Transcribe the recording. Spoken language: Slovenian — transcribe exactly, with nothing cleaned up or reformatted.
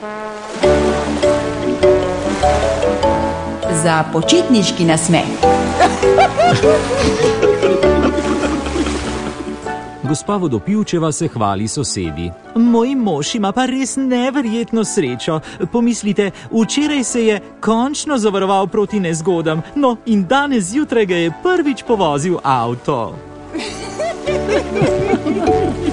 Za počitniški nasmeh. Gospa Vodopivčeva se hvali sosedi. Moj mož ima pa res neverjetno srečo. Pomislite, včeraj se je končno zavaroval proti nezgodam, no in danes zjutraj ga je prvič povozil avto.